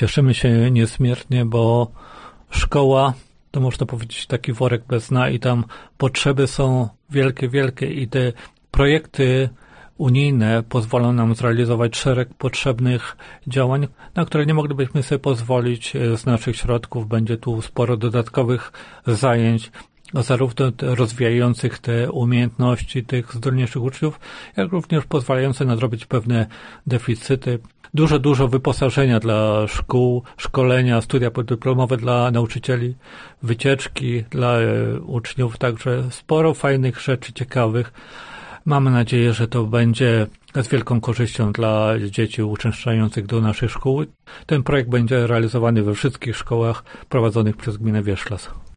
Cieszymy się niezmiernie, bo szkoła to można powiedzieć taki worek bez dna i tam potrzeby są wielkie, wielkie i te projekty unijne pozwolą nam zrealizować szereg potrzebnych działań, na które nie moglibyśmy sobie pozwolić z naszych środków. Będzie tu sporo dodatkowych zajęć, zarówno rozwijających te umiejętności tych zdolniejszych uczniów, jak również pozwalających nadrobić pewne deficyty. Dużo wyposażenia dla szkół, szkolenia, studia podyplomowe dla nauczycieli, wycieczki dla uczniów, także sporo fajnych rzeczy ciekawych. Mamy nadzieję, że to będzie z wielką korzyścią dla dzieci uczęszczających do naszych szkół. Ten projekt będzie realizowany we wszystkich szkołach prowadzonych przez gminę Wierzchlas.